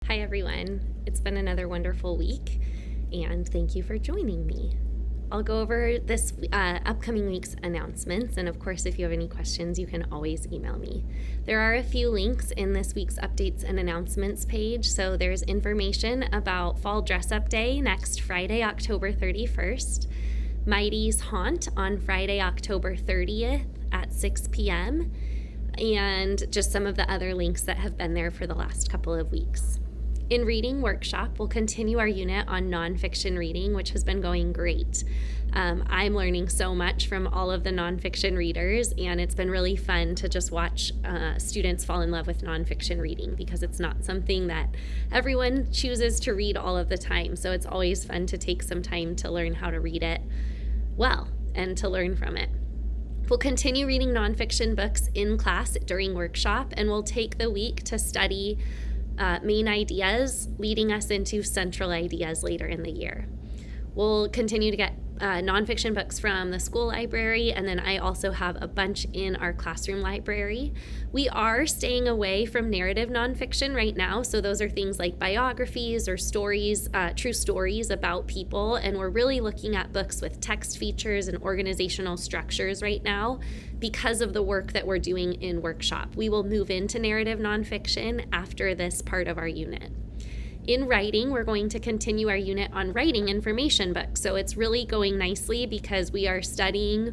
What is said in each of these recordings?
Hi, everyone. It's been another wonderful week, and thank you for joining me. I'll go over this upcoming week's announcements, and of course, if you have any questions, you can always email me. There are a few links in this week's updates and announcements page, so there's information about Fall Dress Up Day next Friday, October 31st, Mighty's Haunt on Friday, October 30th at 6 p.m., and just some of the other links that have been there for the last couple of weeks. In Reading Workshop, we'll continue our unit on nonfiction reading, which has been going great. I'm learning so much from all of the nonfiction readers, and it's been really fun to just watch students fall in love with nonfiction reading because it's not something that everyone chooses to read all of the time. So it's always fun to take some time to learn how to read it well and to learn from it. We'll continue reading nonfiction books in class during workshop, and we'll take the week to study main ideas leading us into central ideas later in the year. We'll continue to get nonfiction books from the school library, and then I also have a bunch in our classroom library. We are staying away from narrative nonfiction right now, so those are things like biographies or stories, true stories about people, and we're really looking at books with text features and organizational structures right now because of the work that we're doing in workshop. We will move into narrative nonfiction after this part of our unit. In writing, we're going to continue our unit on writing information books. So it's really going nicely because we are studying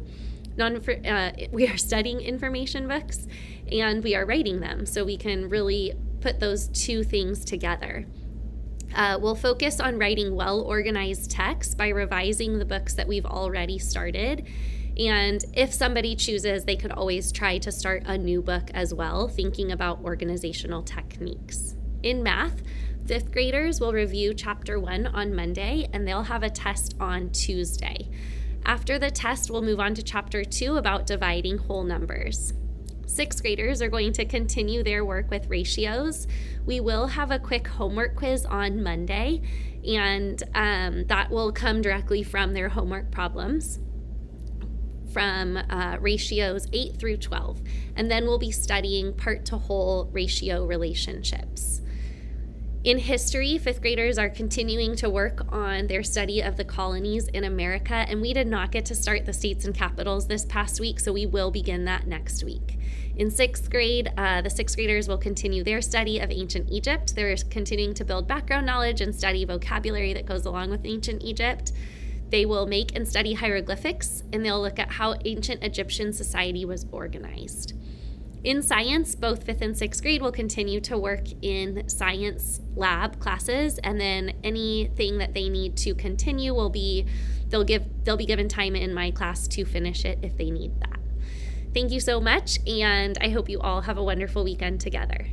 information books and we are writing them. So we can really put those two things together. We'll focus on writing well-organized texts by revising the books that we've already started. And if somebody chooses, they could always try to start a new book as well, thinking about organizational techniques. In math, fifth graders will review Chapter 1 on Monday, and they'll have a test on Tuesday. After the test, we'll move on to Chapter 2 about dividing whole numbers. Sixth graders are going to continue their work with ratios. We will have a quick homework quiz on Monday, and that will come directly from their homework problems from ratios 8 through 12. And then we'll be studying part-to-whole ratio relationships. In history, fifth graders are continuing to work on their study of the colonies in America, and we did not get to start the states and capitals this past week, so we will begin that next week. In sixth grade, the sixth graders will continue their study of ancient Egypt. They're continuing to build background knowledge and study vocabulary that goes along with ancient Egypt. They will make and study hieroglyphics, and they'll look at how ancient Egyptian society was organized. In science, both 5th and 6th grade will continue to work in science lab classes, and then anything that they need to continue they'll be given time in my class to finish it if they need that. Thank you so much, and I hope you all have a wonderful weekend together.